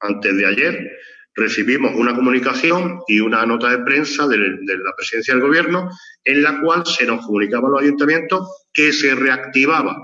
antes de ayer, recibimos una comunicación y una nota de prensa de la Presidencia del Gobierno en la cual se nos comunicaba a los ayuntamientos que se reactivaba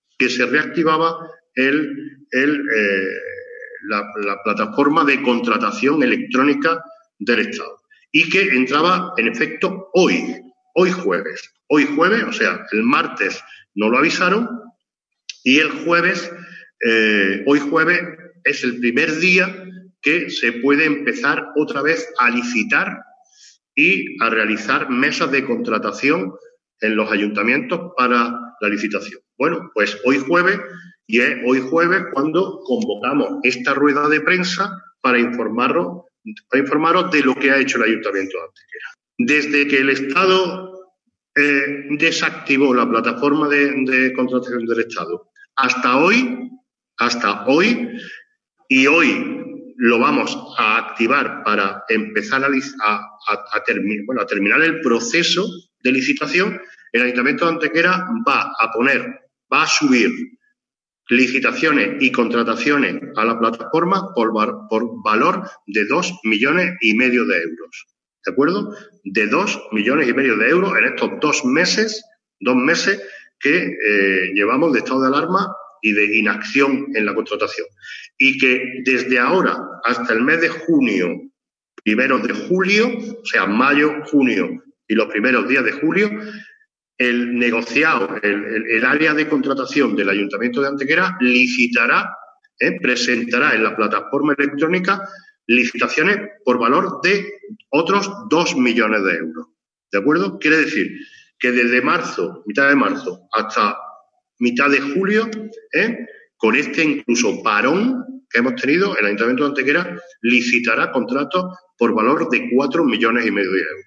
la plataforma de contratación electrónica del Estado y que entraba en efecto hoy jueves, o sea, el martes no lo avisaron y el jueves, hoy jueves es el primer día que se puede empezar otra vez a licitar y a realizar mesas de contratación en los ayuntamientos para la licitación. Bueno, pues hoy jueves, y es hoy jueves cuando convocamos esta rueda de prensa para informaros de lo que ha hecho el Ayuntamiento de Antequera. Desde que el Estado desactivó la plataforma de contratación del Estado hasta hoy, y hoy lo vamos a activar para empezar a terminar el proceso de licitación, el Ayuntamiento de Antequera va a subir licitaciones y contrataciones a la plataforma por valor de 2,5 millones de euros. ¿De acuerdo? De 2,5 millones de euros en estos 2 meses que llevamos de estado de alarma y de inacción en la contratación. Y que desde ahora hasta el mes de junio, primeros de julio, o sea, mayo, junio y los primeros días de julio, el negociado, el área de contratación del Ayuntamiento de Antequera licitará, presentará en la plataforma electrónica licitaciones por valor de otros 2 millones de euros. ¿De acuerdo? Quiere decir que desde mitad de marzo, hasta mitad de julio, con este incluso parón que hemos tenido, el Ayuntamiento de Antequera licitará contratos por valor de 4,5 millones de euros.